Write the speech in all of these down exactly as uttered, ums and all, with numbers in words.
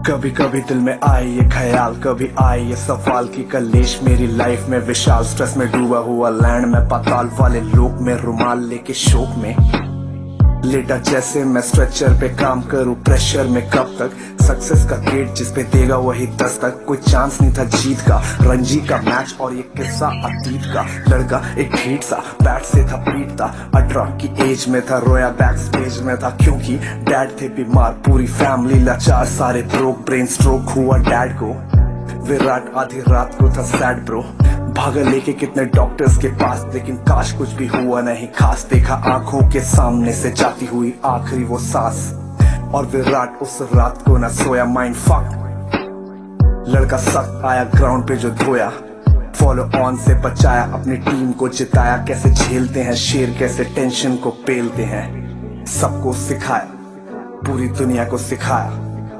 कभी कभी दिल में आए ये ख्याल, कभी आए ये सवाल कि कलेश मेरी लाइफ में विशाल। स्ट्रेस में डूबा हुआ लैंड में पाताल वाले लोग में रुमाल लेके शोक में लेटा जैसे मैं स्ट्रेचर पे काम करूं प्रेशर में। कब तक सक्सेस का गेट जिस पे देगा वही दस्तक। कोई चांस नहीं था जीत का, रणजी का मैच और ये किस्सा अतीत का। लड़का एक ढीठ सा बैट से था पीटता, अठारह की एज में था रोया बैक स्टेज में था क्योंकि डैड थे बीमार, पूरी फैमिली लाचार, सारे ब्रोक, ब्रेन स्ट्रोक हुआ डैड को। विराट आधी रात को था सैड ब्रो, भागा लेके कितने डॉक्टर्स के पास, लेकिन काश कुछ भी हुआ नहीं खास। देखा आंखों के सामने से जाती हुई आखिरी वो सांस, और विराट उस रात को ना सोया, माइंड फक। लड़का सख्त आया ग्राउंड पे जो धोया, फॉलो ऑन से बचाया, अपनी टीम को जिताया। कैसे झेलते हैं शेर, कैसे टेंशन को पेलते हैं, सबको सिखाया, पूरी दुनिया को सिखाया।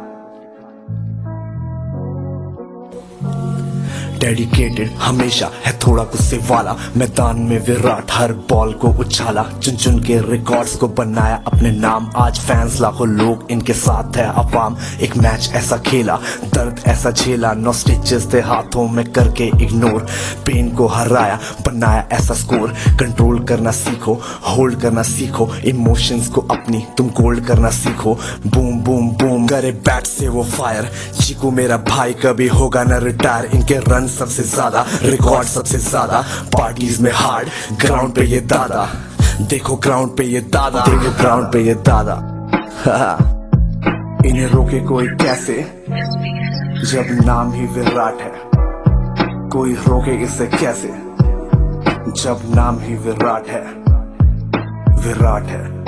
डेडिकेटेड हमेशा है थोड़ा गुस्से वाला, मैदान में विराट हर बॉल को उछाला, चुन चुन के रिकॉर्ड्स को बनाया अपने नाम। आज फैंस लाखों लोग इनके साथ है अवाम। एक मैच ऐसा खेला, दर्द ऐसा झेला, नो स्टिचेस थे हाथों में करके इग्नोर। पेन को हराया, बनाया ऐसा स्कोर। कंट्रोल करना सीखो, होल्ड करना सीखो, इमोशंस को अपनी तुम गोल्ड करना सीखो। बूम बूम बूम करे बैट से वो फायर, चीकू मेरा भाई कभी होगा ना रिटायर। इनके रन सबसे ज्यादा, रिकॉर्ड सबसे ज्यादा, पार्टीज में हार्ड, ग्राउंड पे ये दादा। देखो ग्राउंड पे ये दादा, देखो ग्राउंड पे ये दादा। इन्हें रोके कोई कैसे जब नाम ही विराट है, कोई रोके इसे कैसे जब नाम ही विराट है, विराट है।